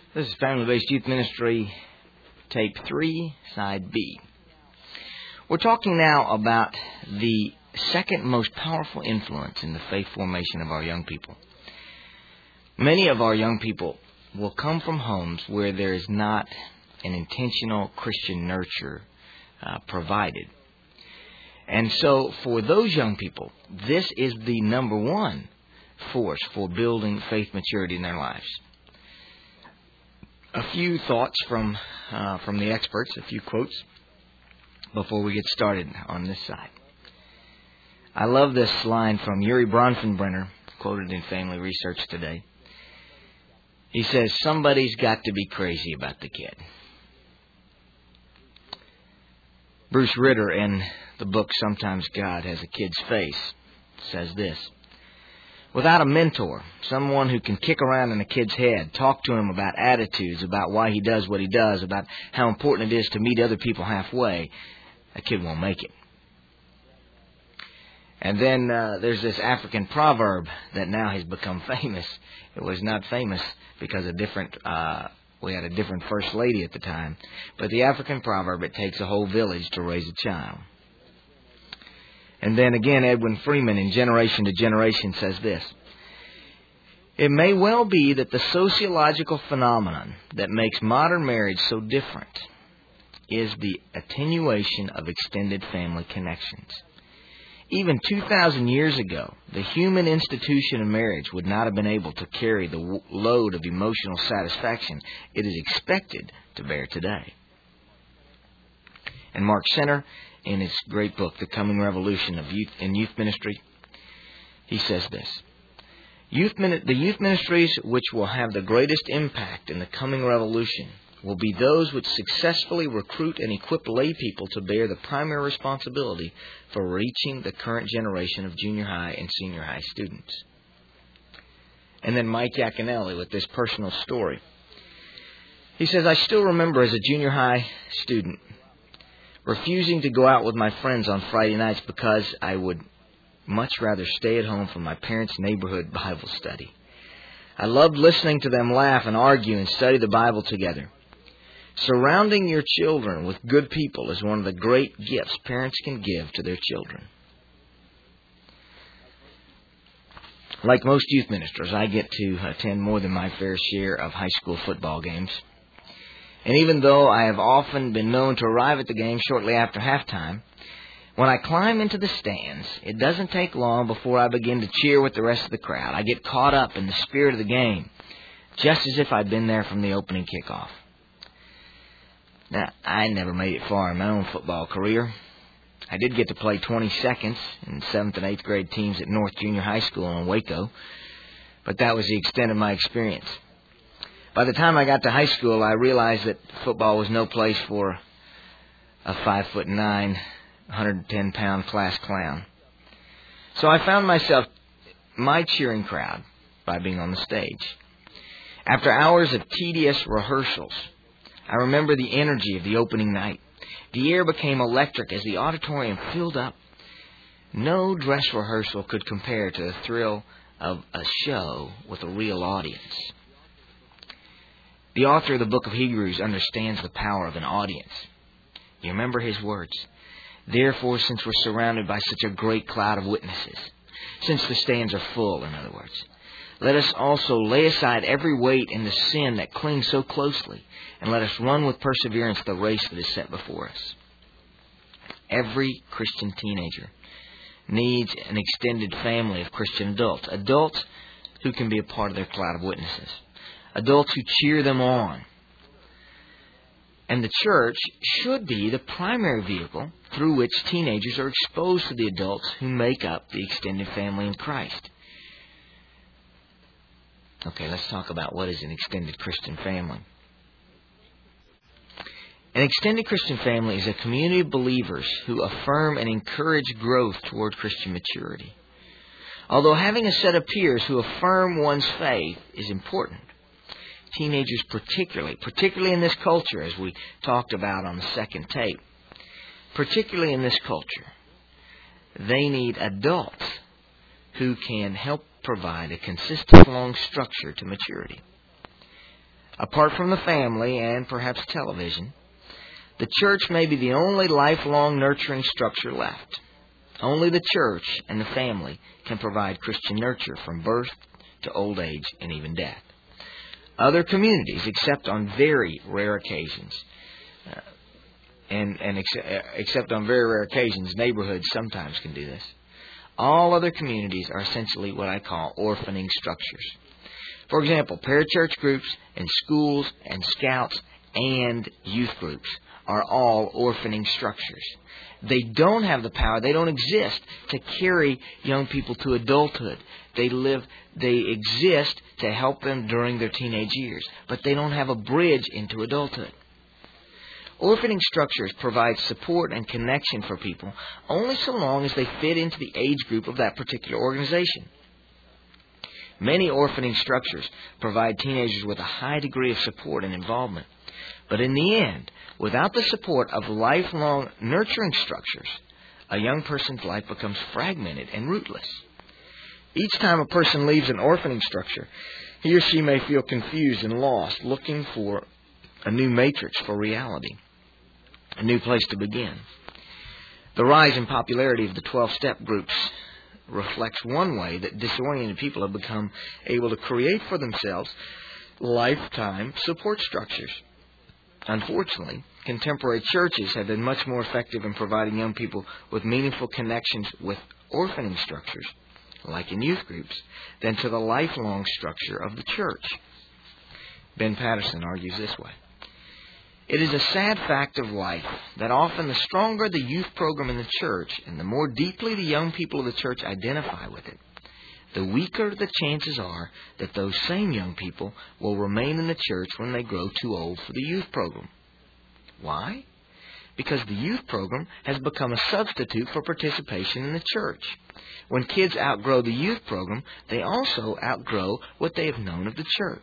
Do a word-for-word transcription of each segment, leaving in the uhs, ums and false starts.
This is Family-Based Youth Ministry, Tape three, Side B. We're talking now about the second most powerful influence in the faith formation of our young people. Many of our young people will come from homes where there is not an intentional Christian nurture uh, provided. And so for those young people, this is the number one force for building faith maturity in their lives. A few thoughts from uh, from the experts, a few quotes before we get started on this side. I love this line from Yuri Bronfenbrenner, quoted in Family Research today. He says, "Somebody's got to be crazy about the kid." Bruce Ritter, in the book Sometimes God Has a Kid's Face, says this: "Without a mentor, someone who can kick around in a kid's head, talk to him about attitudes, about why he does what he does, about how important it is to meet other people halfway, a kid won't make it." And then uh, there's this African proverb that now has become famous. It was not famous because a different uh, we had a different first lady at the time. But the African proverb, "It takes a whole village to raise a child." And then again, Edwin Freeman in Generation to Generation says this: "It may well be that the sociological phenomenon that makes modern marriage so different is the attenuation of extended family connections. Even two thousand years ago, the human institution of marriage would not have been able to carry the w- load of emotional satisfaction it is expected to bear today." And Mark Center, in his great book, The Coming Revolution of Youth in Youth Ministry, he says this: Youth min- the youth ministries which will have the greatest impact in the coming revolution will be those which successfully recruit and equip lay people to bear the primary responsibility for reaching the current generation of junior high and senior high students. And then Mike Yaconelli with this personal story. He says, "I still remember as a junior high student refusing to go out with my friends on Friday nights because I would much rather stay at home for my parents' neighborhood Bible study. I loved listening to them laugh and argue and study the Bible together. Surrounding your children with good people is one of the great gifts parents can give to their children." Like most youth ministers, I get to attend more than my fair share of high school football games. And even though I have often been known to arrive at the game shortly after halftime, when I climb into the stands, it doesn't take long before I begin to cheer with the rest of the crowd. I get caught up in the spirit of the game, just as if I'd been there from the opening kickoff. Now, I never made it far in my own football career. I did get to play twenty seconds in seventh and eighth grade teams at North Junior High School in Waco, but that was the extent of my experience. By the time I got to high school, I realized that football was no place for a five foot nine, one hundred ten pound class clown. So I found myself my cheering crowd by being on the stage. After hours of tedious rehearsals, I remember the energy of the opening night. The air became electric as the auditorium filled up. No dress rehearsal could compare to the thrill of a show with a real audience. The author of the book of Hebrews understands the power of an audience. You remember his words: "Therefore, since we're surrounded by such a great cloud of witnesses," since the stands are full, in other words, "let us also lay aside every weight and the sin that clings so closely, and let us run with perseverance the race that is set before us." Every Christian teenager needs an extended family of Christian adults, adults who can be a part of their cloud of witnesses, adults who cheer them on. And the church should be the primary vehicle through which teenagers are exposed to the adults who make up the extended family in Christ. Okay, let's talk about what is an extended Christian family. An extended Christian family is a community of believers who affirm and encourage growth toward Christian maturity. Although having a set of peers who affirm one's faith is important, teenagers particularly, particularly in this culture, as we talked about on the second tape, particularly in this culture, they need adults who can help provide a consistent, long structure to maturity. Apart from the family and perhaps television, the church may be the only lifelong nurturing structure left. Only the church and the family can provide Christian nurture from birth to old age and even death. Other communities, except on very rare occasions, uh, and, and ex- except on very rare occasions, neighborhoods sometimes can do this. All other communities are essentially what I call orphaning structures. For example, parachurch groups and schools and scouts and youth groups are all orphaning structures. They don't have the power, they don't exist to carry young people to adulthood. They live, they exist to help them during their teenage years, but they don't have a bridge into adulthood. Orphaning structures provide support and connection for people only so long as they fit into the age group of that particular organization. Many orphaning structures provide teenagers with a high degree of support and involvement. But in the end, without the support of lifelong nurturing structures, a young person's life becomes fragmented and rootless. Each time a person leaves an orphaning structure, he or she may feel confused and lost, looking for a new matrix for reality, a new place to begin. The rise in popularity of the twelve-step groups reflects one way that disoriented people have become able to create for themselves lifetime support structures. Unfortunately, contemporary churches have been much more effective in providing young people with meaningful connections with orphaning structures, like in youth groups, than to the lifelong structure of the church. Ben Patterson argues this way. It is a sad fact of life that often the stronger the youth program in the church and the more deeply the young people of the church identify with it, the weaker the chances are that those same young people will remain in the church when they grow too old for the youth program. Why? Because the youth program has become a substitute for participation in the church. When kids outgrow the youth program, they also outgrow what they have known of the church.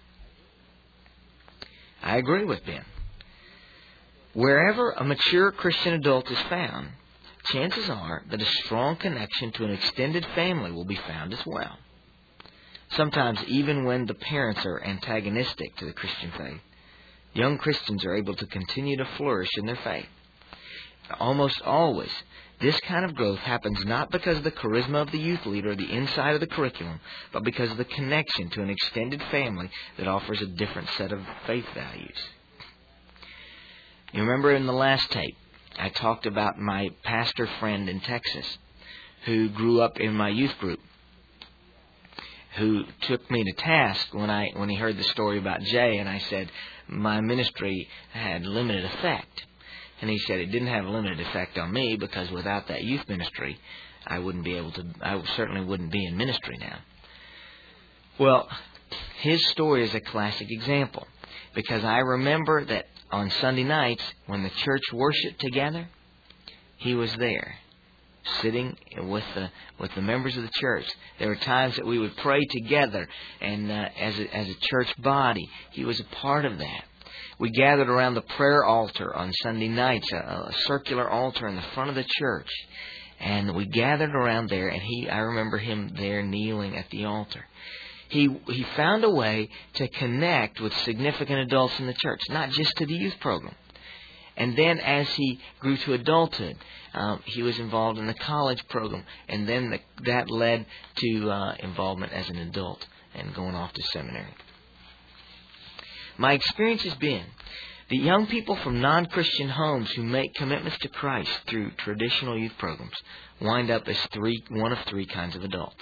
I agree with Ben. Wherever a mature Christian adult is found, chances are that a strong connection to an extended family will be found as well. Sometimes, even when the parents are antagonistic to the Christian faith, young Christians are able to continue to flourish in their faith. Almost always, this kind of growth happens not because of the charisma of the youth leader or the inside of the curriculum, but because of the connection to an extended family that offers a different set of faith values. You remember in the last tape, I talked about my pastor friend in Texas who grew up in my youth group, who took me to task when I when he heard the story about Jay, and I said my ministry had limited effect. And he said it didn't have a limited effect on me because without that youth ministry, I wouldn't be able to, I certainly wouldn't be in ministry now. Well, his story is a classic example because I remember that on Sunday nights, when the church worshiped together, he was there, sitting with the with the members of the church. There were times that we would pray together, and uh, as a, as a church body, he was a part of that. We gathered around the prayer altar on Sunday nights, a, a circular altar in the front of the church, and we gathered around there. And he, I remember him there kneeling at the altar. He he found a way to connect with significant adults in the church, not just to the youth program. And then as he grew to adulthood, um, he was involved in the college program. And then the, that led to uh, involvement as an adult and going off to seminary. My experience has been that young people from non-Christian homes who make commitments to Christ through traditional youth programs wind up as three, one of three kinds of adults.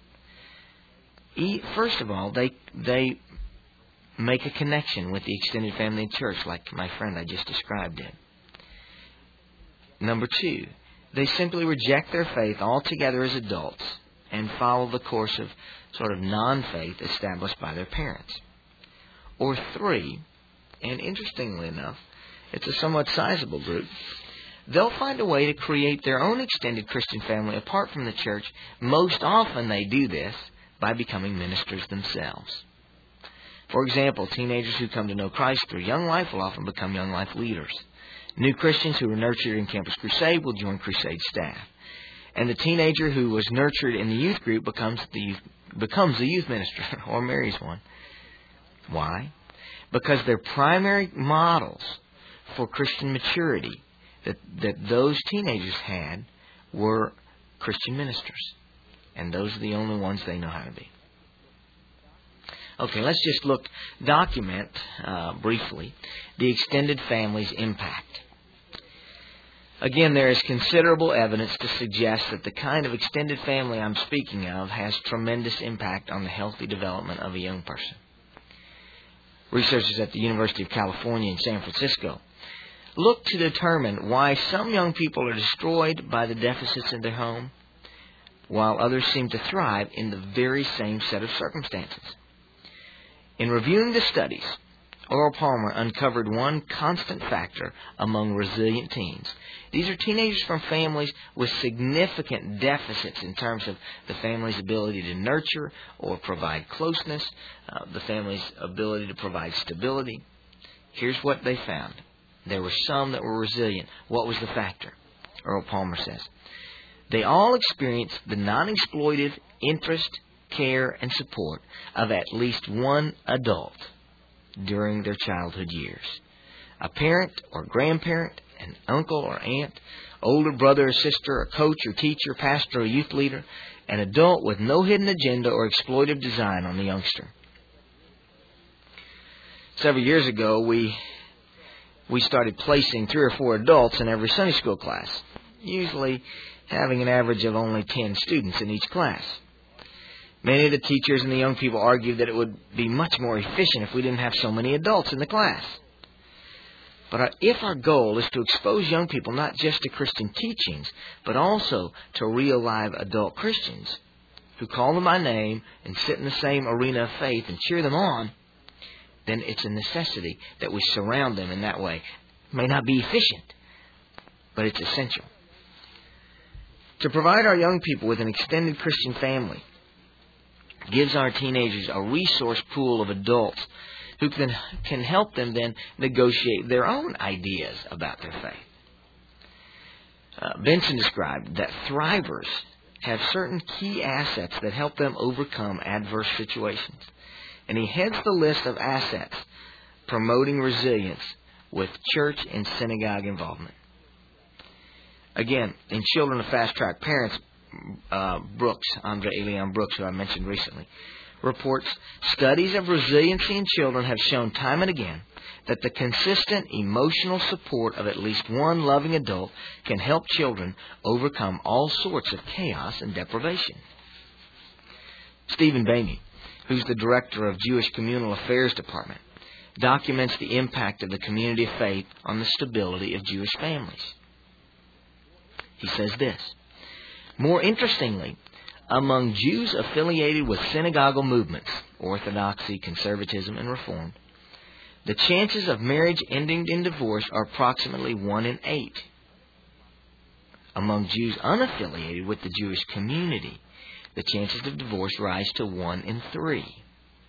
First of all, they they make a connection with the extended family and church, like my friend I just described did. Number two, they simply reject their faith altogether as adults and follow the course of sort of non-faith established by their parents. Or three, and interestingly enough, it's a somewhat sizable group, they'll find a way to create their own extended Christian family apart from the church. Most often they do this by becoming ministers themselves. For example, teenagers who come to know Christ through Young Life will often become Young Life leaders. New Christians who are nurtured in Campus Crusade will join Crusade staff. And the teenager who was nurtured in the youth group becomes the youth, becomes the youth minister or marries one. Why? because their primary models for Christian maturity that, that those teenagers had were Christian ministers. And those are the only ones they know how to be. Okay, let's just look, document uh, briefly the extended family's impact. Again, there is considerable evidence to suggest that the kind of extended family I'm speaking of has tremendous impact on the healthy development of a young person. Researchers at the University of California in San Francisco look to determine why some young people are destroyed by the deficits in their home, while others seem to thrive in the very same set of circumstances. In reviewing the studies, Earl Palmer uncovered one constant factor among resilient teens. These are teenagers from families with significant deficits in terms of the family's ability to nurture or provide closeness, uh, the family's ability to provide stability. Here's what they found. There were some that were resilient. What was the factor? Earl Palmer says, they all experienced the non-exploitive interest, care, and support of at least one adult during their childhood years. A parent or grandparent, an uncle or aunt, older brother or sister, a coach or teacher, pastor or youth leader, an adult with no hidden agenda or exploitive design on the youngster. Several years ago, we we started placing three or four adults in every Sunday school class, usually having an average of only ten students in each class. Many of the teachers and the young people argued that it would be much more efficient if we didn't have so many adults in the class. But our, if our goal is to expose young people not just to Christian teachings, but also to real live adult Christians who call them by name and sit in the same arena of faith and cheer them on, then it's a necessity that we surround them in that way. It may not be efficient, but it's essential. To provide our young people with an extended Christian family gives our teenagers a resource pool of adults who can, can help them then negotiate their own ideas about their faith. Uh, Benson described that thrivers have certain key assets that help them overcome adverse situations. And he heads the list of assets promoting resilience with church and synagogue involvement. Again, in Children of Fast Track Parents, uh, Brooks, Andre Elian Brooks, who I mentioned recently, reports studies of resiliency in children have shown time and again that the consistent emotional support of at least one loving adult can help children overcome all sorts of chaos and deprivation. Stephen Bamey, who's the director of Jewish Communal Affairs Department, documents the impact of the community of faith on the stability of Jewish families. He says this, more interestingly, among Jews affiliated with synagogal movements, Orthodoxy, Conservatism, and Reform, the chances of marriage ending in divorce are approximately one in eight. Among Jews unaffiliated with the Jewish community, the chances of divorce rise to one in three.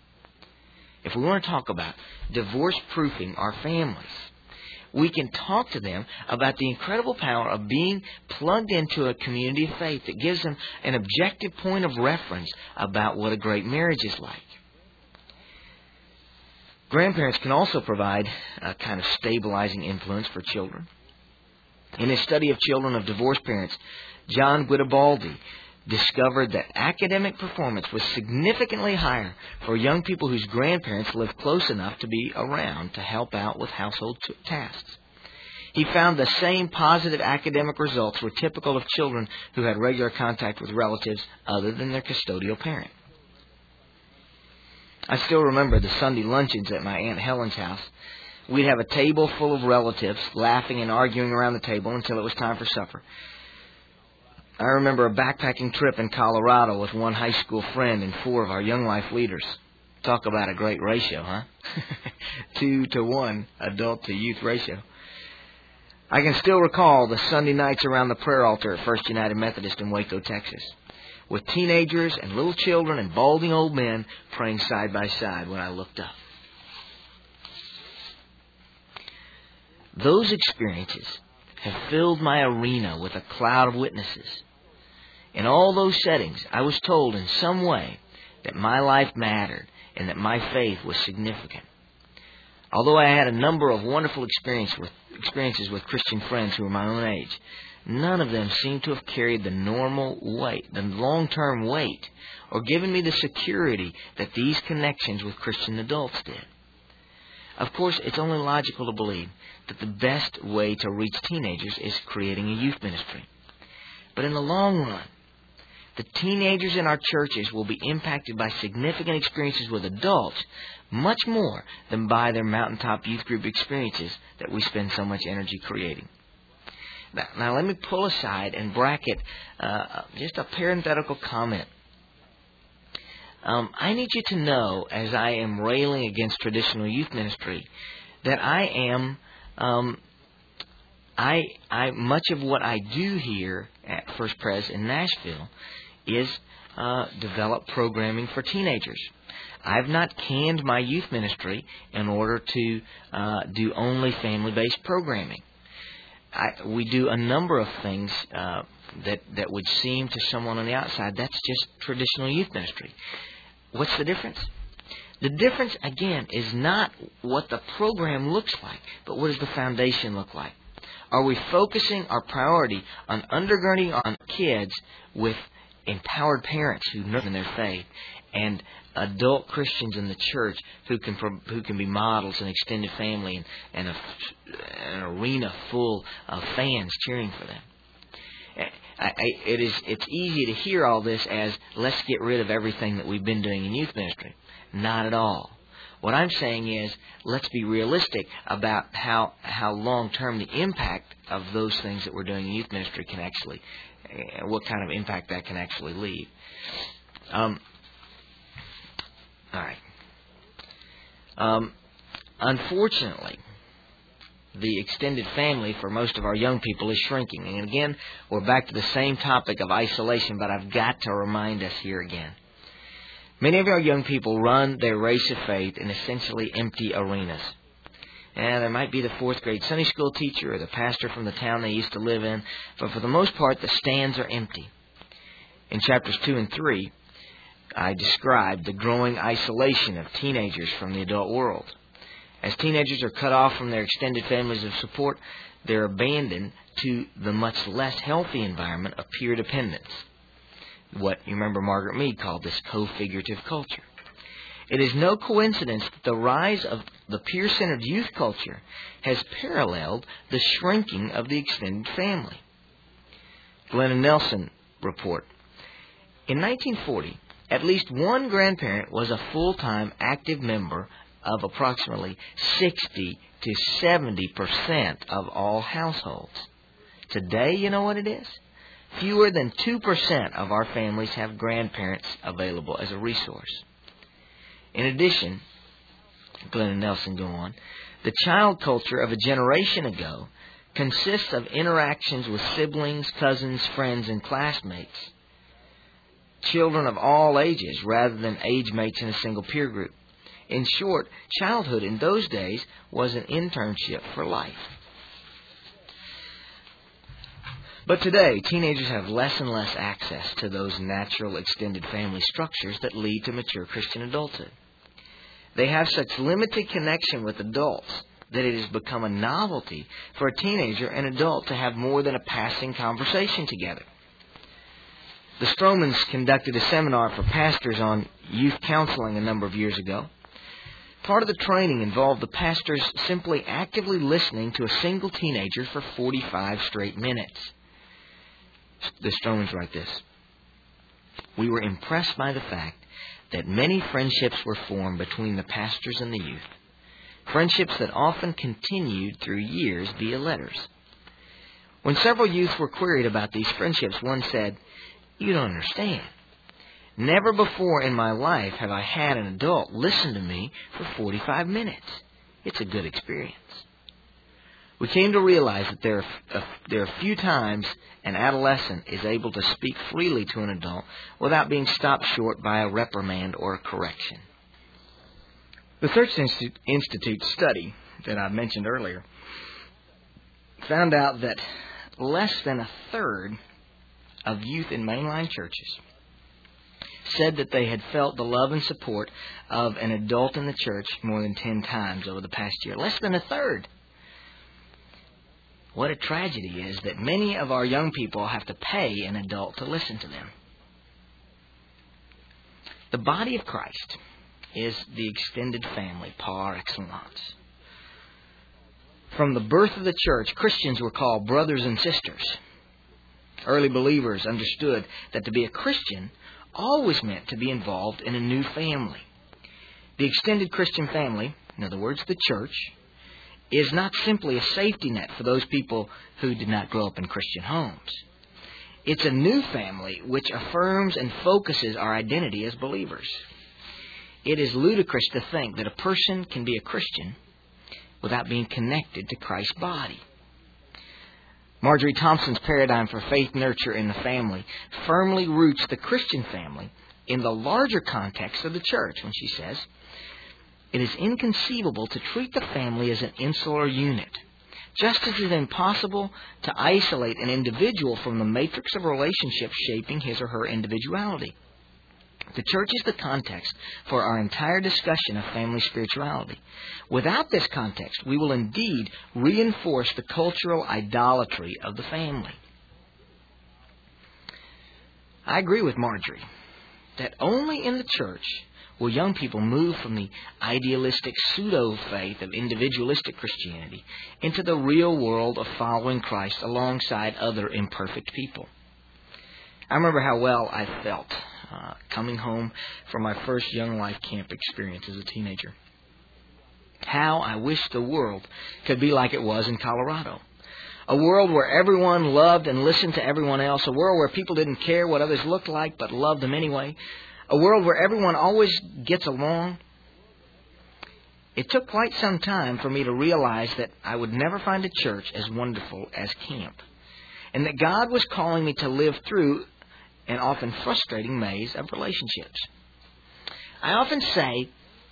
If we want to talk about divorce-proofing our families, we can talk to them about the incredible power of being plugged into a community of faith that gives them an objective point of reference about what a great marriage is like. Grandparents can also provide a kind of stabilizing influence for children. In his study of children of divorced parents, John Guidobaldi discovered that academic performance was significantly higher for young people whose grandparents lived close enough to be around to help out with household t- tasks. He found the same positive academic results were typical of children who had regular contact with relatives other than their custodial parent. I still remember the Sunday luncheons at my Aunt Helen's house. We'd have a table full of relatives laughing and arguing around the table until it was time for supper. I remember a backpacking trip in Colorado with one high school friend and four of our Young Life leaders. Talk about a great ratio, huh? Two to one adult to youth ratio. I can still recall the Sunday nights around the prayer altar at First United Methodist in Waco, Texas, with teenagers and little children and balding old men praying side by side when I looked up. Those experiences have filled my arena with a cloud of witnesses. In all those settings, I was told in some way that my life mattered and that my faith was significant. Although I had a number of wonderful experience with, experiences with Christian friends who were my own age, none of them seemed to have carried the normal weight, the long-term weight, or given me the security that these connections with Christian adults did. Of course, it's only logical to believe that the best way to reach teenagers is creating a youth ministry. But in the long run, the teenagers in our churches will be impacted by significant experiences with adults much more than by their mountaintop youth group experiences that we spend so much energy creating. Now, now let me pull aside and bracket uh, just a parenthetical comment. Um, I need you to know, as I am railing against traditional youth ministry, that I am, um, I, I much of what I do here at First Pres in Nashville is uh, develop programming for teenagers. I've not canned my youth ministry in order to uh, do only family-based programming. I, we do a number of things uh, that that would seem to someone on the outside that's just traditional youth ministry. What's the difference? The difference, again, is not what the program looks like, but what does the foundation look like? Are we focusing our priority on undergirding our kids with empowered parents who nurture in their faith and adult Christians in the church who can who can be models and extended family and, and a, an arena full of fans cheering for them? I, I, it is it's easy to hear all this as let's get rid of everything that we've been doing in youth ministry. Not at all. What I'm saying is let's be realistic about how how long term the impact of those things that we're doing in youth ministry can actually, uh, what kind of impact that can actually leave. Um, all right. Um, unfortunately, the extended family for most of our young people is shrinking. And again, we're back to the same topic of isolation, but I've got to remind us here again. Many of our young people run their race of faith in essentially empty arenas. And there might be the fourth grade Sunday school teacher or the pastor from the town they used to live in, but for the most part, the stands are empty. In chapters two and three, I described the growing isolation of teenagers from the adult world. As teenagers are cut off from their extended families of support, they're abandoned to the much less healthy environment of peer dependence. What you remember Margaret Mead called this co-figurative culture. It is no coincidence that the rise of the peer-centered youth culture has paralleled the shrinking of the extended family. Glenn and Nelson report, in nineteen forty, at least one grandparent was a full-time active member of approximately sixty to seventy percent of all households. Today, you know what it is? Fewer than two percent of our families have grandparents available as a resource. In addition, Glenn and Nelson go on, the child culture of a generation ago consists of interactions with siblings, cousins, friends, and classmates. Children of all ages rather than age mates in a single peer group. In short, childhood in those days was an internship for life. But today, teenagers have less and less access to those natural extended family structures that lead to mature Christian adulthood. They have such limited connection with adults that it has become a novelty for a teenager and adult to have more than a passing conversation together. The Stromans conducted a seminar for pastors on youth counseling a number of years ago. Part of the training involved the pastors simply actively listening to a single teenager for forty-five straight minutes. The Stromans write this. We were impressed by the fact that many friendships were formed between the pastors and the youth. Friendships that often continued through years via letters. When several youths were queried about these friendships, one said, "You don't understand. Never before in my life have I had an adult listen to me for forty-five minutes. It's a good experience." We came to realize that there are, uh, there are few times an adolescent is able to speak freely to an adult without being stopped short by a reprimand or a correction. The Search Institute study that I mentioned earlier found out that less than a third of youth in mainline churches said that they had felt the love and support of an adult in the church more than ten times over the past year. Less than a third. What a tragedy is that many of our young people have to pay an adult to listen to them. The body of Christ is the extended family par excellence. From the birth of the church, Christians were called brothers and sisters. Early believers understood that to be a Christian always meant to be involved in a new family. The extended Christian family, in other words, the church, is not simply a safety net for those people who did not grow up in Christian homes. It's a new family which affirms and focuses our identity as believers. It is ludicrous to think that a person can be a Christian without being connected to Christ's body. Marjorie Thompson's paradigm for faith nurture in the family firmly roots the Christian family in the larger context of the church when she says, "It is inconceivable to treat the family as an insular unit, just as it is impossible to isolate an individual from the matrix of relationships shaping his or her individuality. The church is the context for our entire discussion of family spirituality. Without this context, we will indeed reinforce the cultural idolatry of the family." I agree with Marjorie that only in the church will young people move from the idealistic pseudo-faith of individualistic Christianity into the real world of following Christ alongside other imperfect people. I remember how well I felt uh, coming home from my first Young Life camp experience as a teenager. How I wished the world could be like it was in Colorado. A world where everyone loved and listened to everyone else. A world where people didn't care what others looked like but loved them anyway. A world where everyone always gets along. It took quite some time for me to realize that I would never find a church as wonderful as camp, and that God was calling me to live through an often frustrating maze of relationships. I often say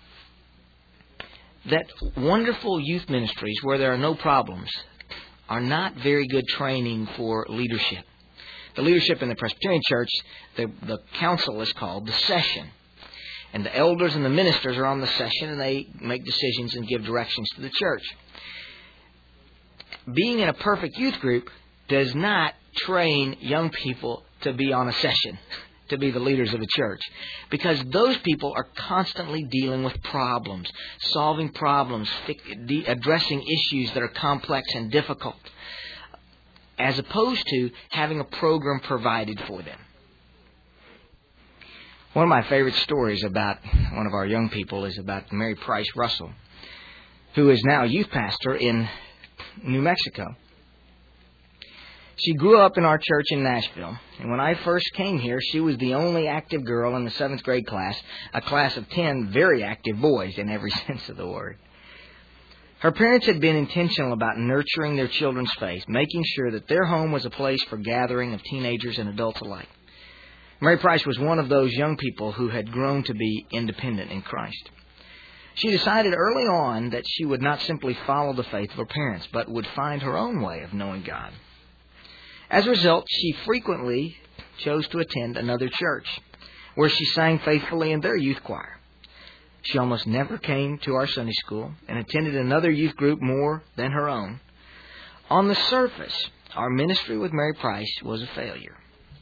that wonderful youth ministries where there are no problems are not very good training for leadership. The leadership in the Presbyterian Church, the, the council is called the session. And the elders and the ministers are on the session, and they make decisions and give directions to the church. Being in a perfect youth group does not train young people to be on a session, to be the leaders of a church. Because those people are constantly dealing with problems, solving problems, addressing issues that are complex and difficult, as opposed to having a program provided for them. One of my favorite stories about one of our young people is about Mary Price Russell, who is now a youth pastor in New Mexico. She grew up in our church in Nashville, and when I first came here, she was the only active girl in the seventh grade class, a class of ten very active boys in every sense of the word. Her parents had been intentional about nurturing their children's faith, making sure that their home was a place for gathering of teenagers and adults alike. Mary Price was one of those young people who had grown to be independent in Christ. She decided early on that she would not simply follow the faith of her parents, but would find her own way of knowing God. As a result, she frequently chose to attend another church, where she sang faithfully in their youth choir. She almost never came to our Sunday school and attended another youth group more than her own. On the surface, our ministry with Mary Price was a failure.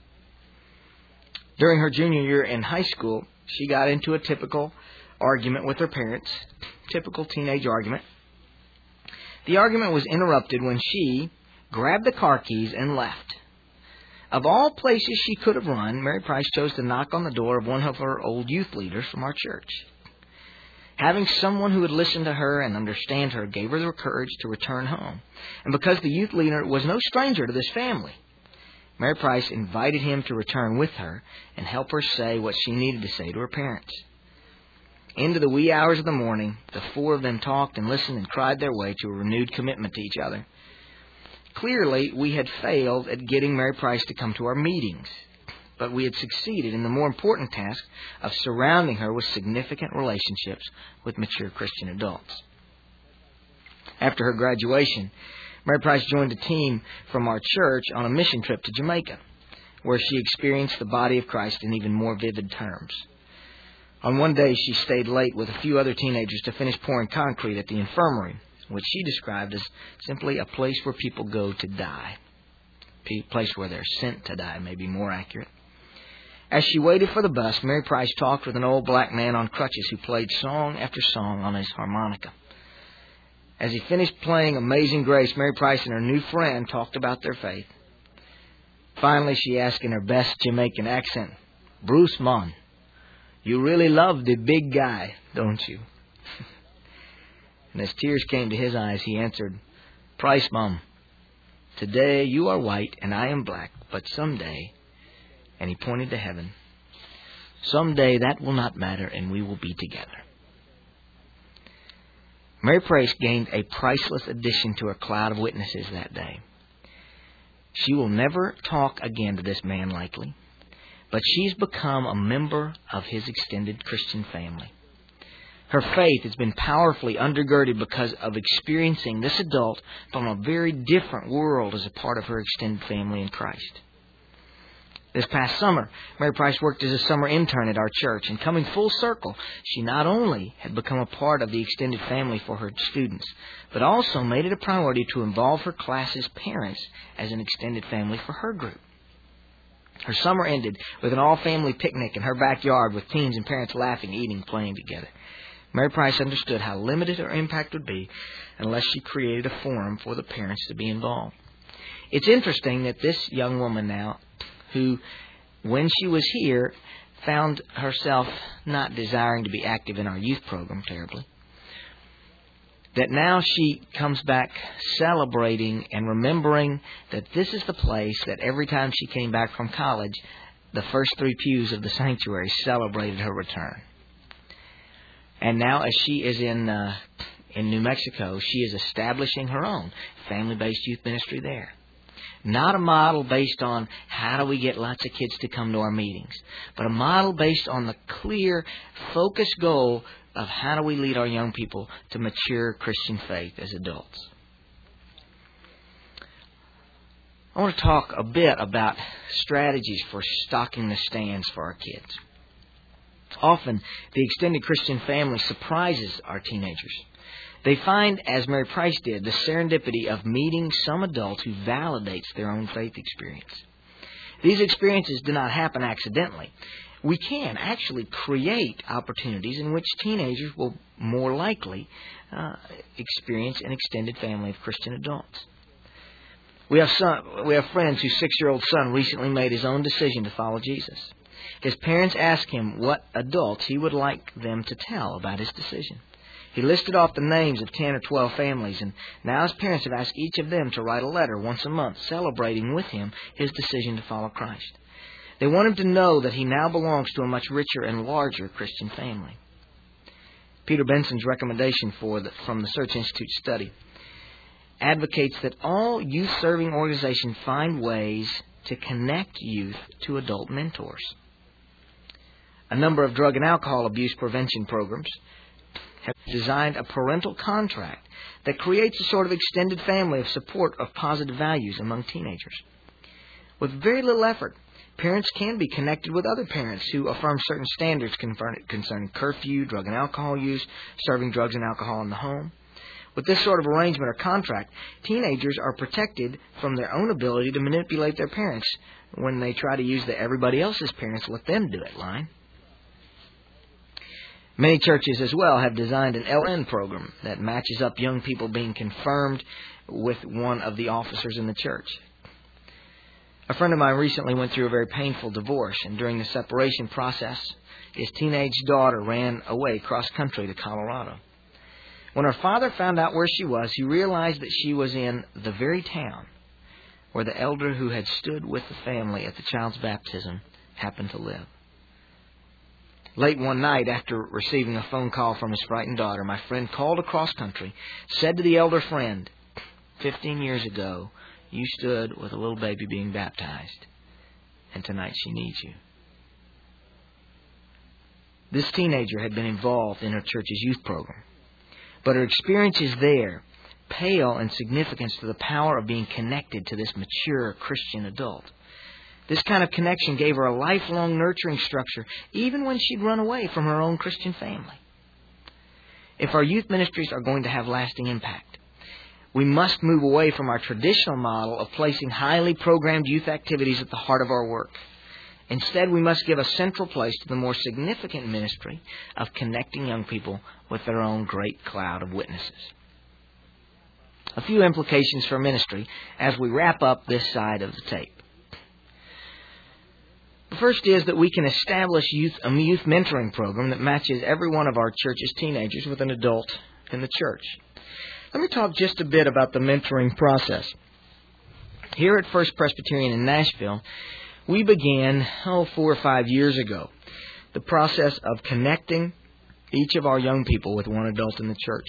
During her junior year in high school, she got into a typical argument with her parents, typical teenage argument. The argument was interrupted when she grabbed the car keys and left. Of all places she could have run, Mary Price chose to knock on the door of one of her old youth leaders from our church. Having someone who would listen to her and understand her gave her the courage to return home. And because the youth leader was no stranger to this family, Mary Price invited him to return with her and help her say what she needed to say to her parents. Into the wee hours of the morning, the four of them talked and listened and cried their way to a renewed commitment to each other. Clearly, we had failed at getting Mary Price to come to our meetings, but we had succeeded in the more important task of surrounding her with significant relationships with mature Christian adults. After her graduation, Mary Price joined a team from our church on a mission trip to Jamaica. where she experienced the body of Christ in even more vivid terms. On one day, she stayed late with a few other teenagers to finish pouring concrete at the infirmary, which she described as simply a place where people go to die. A place where they're sent to die, may be more accurate. As she waited for the bus, Mary Price talked with an old black man on crutches who played song after song on his harmonica. As he finished playing Amazing Grace, Mary Price and her new friend talked about their faith. Finally, she asked in her best Jamaican accent, "Bruce Mon, you really love the big guy, don't you?" And as tears came to his eyes, he answered, "Price, Mom, today you are white and I am black, but someday," and he pointed to heaven, "someday that will not matter and we will be together." Mary Price gained a priceless addition to her cloud of witnesses that day. She will never talk again to this man, likely, but she's become a member of his extended Christian family. Her faith has been powerfully undergirded because of experiencing this adult from a very different world as a part of her extended family in Christ. This past summer, Mary Price worked as a summer intern at our church, and coming full circle, she not only had become a part of the extended family for her students, but also made it a priority to involve her class's parents as an extended family for her group. Her summer ended with an all-family picnic in her backyard with teens and parents laughing, eating, playing together. Mary Price understood how limited her impact would be unless she created a forum for the parents to be involved. It's interesting that this young woman now, who, when she was here, found herself not desiring to be active in our youth program terribly, that now she comes back celebrating and remembering that this is the place that every time she came back from college, the first three pews of the sanctuary celebrated her return. And now as she is in uh, in New Mexico, she is establishing her own family-based youth ministry there. Not a model based on how do we get lots of kids to come to our meetings, but a model based on the clear, focused goal of how do we lead our young people to mature Christian faith as adults. I want to talk a bit about strategies for stocking the stands for our kids. Often, the extended Christian family surprises our teenagers. They find, as Mary Price did, the serendipity of meeting some adult who validates their own faith experience. These experiences do not happen accidentally. We can actually create opportunities in which teenagers will more likely uh, experience an extended family of Christian adults. We have son, we have friends whose six-year-old son recently made his own decision to follow Jesus. His parents asked him what adults he would like them to tell about his decision. He listed off the names of ten or twelve families, and now his parents have asked each of them to write a letter once a month celebrating with him his decision to follow Christ. They want him to know that he now belongs to a much richer and larger Christian family. Peter Benson's recommendation for the, from the Search Institute study advocates that all youth-serving organizations find ways to connect youth to adult mentors. A number of drug and alcohol abuse prevention programs have designed a parental contract that creates a sort of extended family of support of positive values among teenagers. With very little effort, parents can be connected with other parents who affirm certain standards concerning curfew, drug and alcohol use, serving drugs and alcohol in the home. With this sort of arrangement or contract, teenagers are protected from their own ability to manipulate their parents when they try to use the everybody else's parents let them do it line. Many churches as well have designed an L N program that matches up young people being confirmed with one of the officers in the church. A friend of mine recently went through a very painful divorce, and during the separation process, his teenage daughter ran away cross-country to Colorado. When her father found out where she was, he realized that she was in the very town where the elder who had stood with the family at the child's baptism happened to live. Late one night, after receiving a phone call from his frightened daughter, my friend called across country, said to the elder friend, fifteen years ago, you stood with a little baby being baptized, and tonight she needs you. This teenager had been involved in her church's youth program, but her experiences there pale in significance to the power of being connected to this mature Christian adult. This kind of connection gave her a lifelong nurturing structure, even when she'd run away from her own Christian family. If our youth ministries are going to have lasting impact, we must move away from our traditional model of placing highly programmed youth activities at the heart of our work. Instead, we must give a central place to the more significant ministry of connecting young people with their own great cloud of witnesses. A few implications for ministry as we wrap up this side of the tape. The first is that we can establish youth, a youth mentoring program that matches every one of our church's teenagers with an adult in the church. Let me talk just a bit about the mentoring process. Here at First Presbyterian in Nashville, we began, oh, four or five years ago, the process of connecting each of our young people with one adult in the church.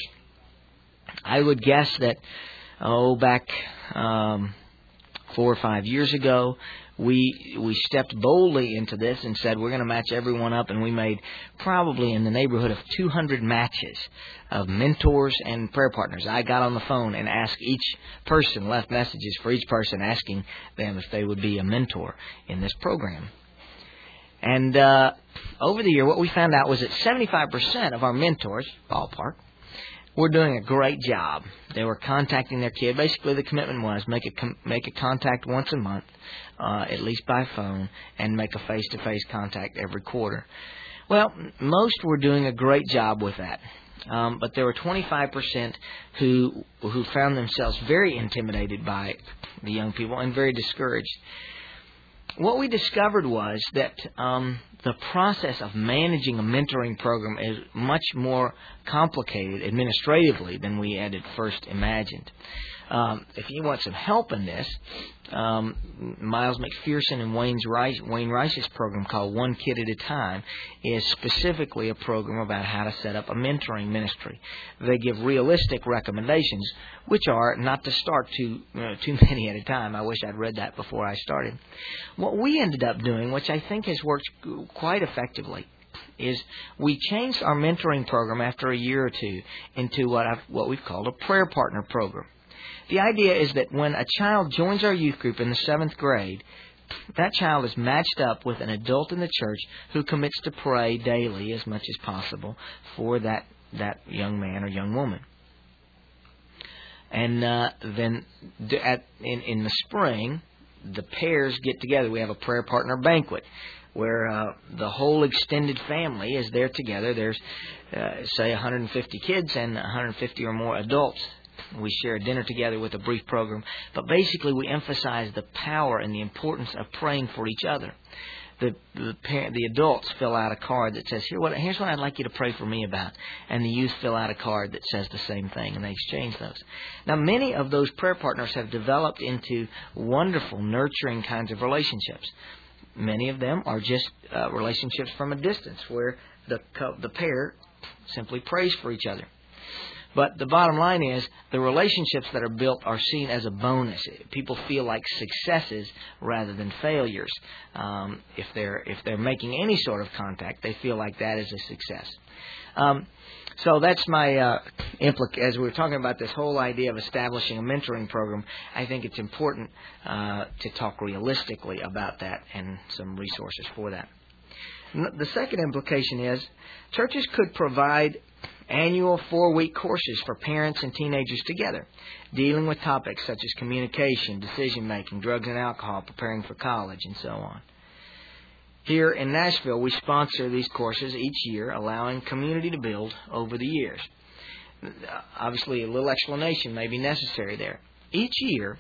I would guess that, oh, back um, four or five years ago, we we stepped boldly into this and said we're going to match everyone up, and we made probably in the neighborhood of two hundred matches of mentors and prayer partners. I got on the phone and asked each person, left messages for each person asking them if they would be a mentor in this program. And uh, over the year, what we found out was that seventy-five percent of our mentors, ballpark, were doing a great job. They were contacting their kid. Basically, the commitment was make a com- make a contact once a month, uh, at least by phone, and make a face-to-face contact every quarter. Well, most were doing a great job with that. Um, but there were twenty-five percent who who found themselves very intimidated by the young people and very discouraged. What we discovered was that um, the process of managing a mentoring program is much more complicated administratively than we had at first imagined. Um, if you want some help in this, um, Miles McPherson and Wayne's Rice, Wayne Rice's program called One Kid at a Time is specifically a program about how to set up a mentoring ministry. They give realistic recommendations, which are not to start too, uh, too many at a time. I wish I'd read that before I started. What we ended up doing, which I think has worked quite effectively, is we changed our mentoring program after a year or two into what I've, what we've called a prayer partner program. The idea is that when a child joins our youth group in the seventh grade, that child is matched up with an adult in the church who commits to pray daily as much as possible for that, that young man or young woman. And uh, then at, in, in the spring, the pairs get together. We have a prayer partner banquet where uh, the whole extended family is there together. There's, uh, say, one hundred fifty kids and one hundred fifty or more adults. We share a dinner together with a brief program. But basically, we emphasize the power and the importance of praying for each other. The the, parent, the adults fill out a card that says, Here, what, here's what I'd like you to pray for me about. And the youth fill out a card that says the same thing, and they exchange those. Now, many of those prayer partners have developed into wonderful, nurturing kinds of relationships. Many of them are just uh, relationships from a distance where the the pair simply prays for each other. But the bottom line is the relationships that are built are seen as a bonus. People feel like successes rather than failures. Um, if they're if they're making any sort of contact, they feel like that is a success. Um, so that's my uh, implic. As we were talking about this whole idea of establishing a mentoring program, I think it's important uh, to talk realistically about that and some resources for that. The second implication is churches could provide annual four-week courses for parents and teenagers together, dealing with topics such as communication, decision-making, drugs and alcohol, preparing for college, and so on. Here in Nashville, we sponsor these courses each year, allowing community to build over the years. Obviously, a little explanation may be necessary there. Each year,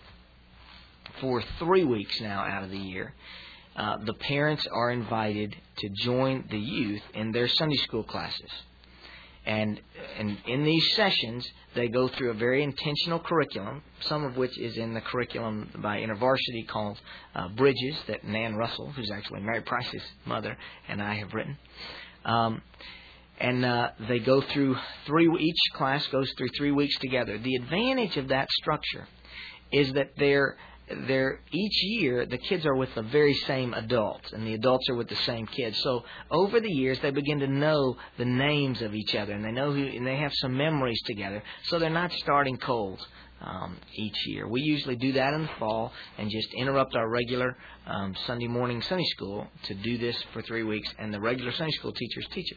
for three weeks now out of the year, uh, the parents are invited to join the youth in their Sunday school classes. And, and in these sessions, they go through a very intentional curriculum, some of which is in the curriculum by InterVarsity called uh, Bridges, that Nan Russell, who's actually Mary Price's mother, and I have written. Um, and uh, they go through three, each class goes through three weeks together. The advantage of that structure is that they're they're each year the kids are with the very same adults, and the adults are with the same kids. So over the years, they begin to know the names of each other, and they know who, and they have some memories together. So they're not starting cold um, each year. We usually do that in the fall and just interrupt our regular um, Sunday morning Sunday school to do this for three weeks, and the regular Sunday school teachers teach it.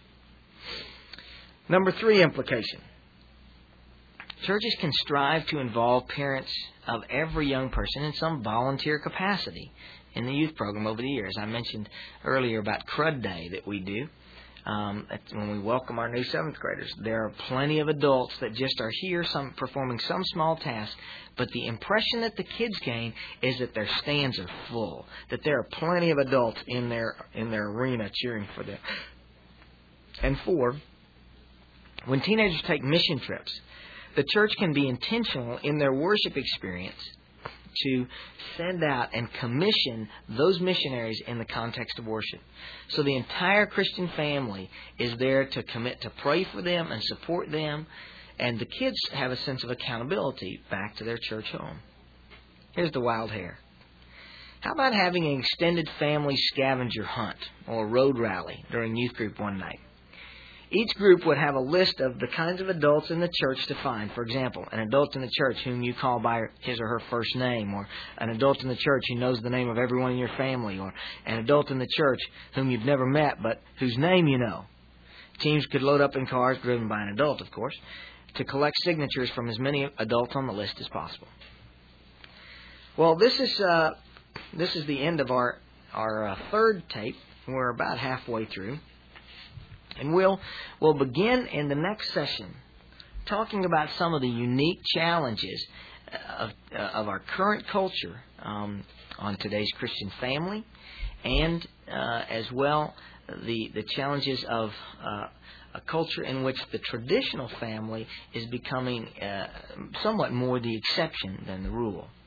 Number three implication. Churches can strive to involve parents of every young person in some volunteer capacity in the youth program over the years. I mentioned earlier about Crud Day that we do um, when we welcome our new seventh graders. There are plenty of adults that just are here some performing some small task, but the impression that the kids gain is that their stands are full, that there are plenty of adults in their, in their arena cheering for them. And four, when teenagers take mission trips, the church can be intentional in their worship experience to send out and commission those missionaries in the context of worship. So the entire Christian family is there to commit to pray for them and support them, and the kids have a sense of accountability back to their church home. Here's the wild hair. How about having an extended family scavenger hunt or road rally during youth group one night? Each group would have a list of the kinds of adults in the church to find. For example, an adult in the church whom you call by his or her first name, or an adult in the church who knows the name of everyone in your family, or an adult in the church whom you've never met but whose name you know. Teams could load up in cars, driven by an adult, of course, to collect signatures from as many adults on the list as possible. Well, this is uh, this is the end of our, our uh, third tape. We're about halfway through. And we'll, we'll begin in the next session talking about some of the unique challenges of, uh, of our current culture um, on today's Christian family, and uh, as well the, the challenges of uh, a culture in which the traditional family is becoming uh, somewhat more the exception than the rule.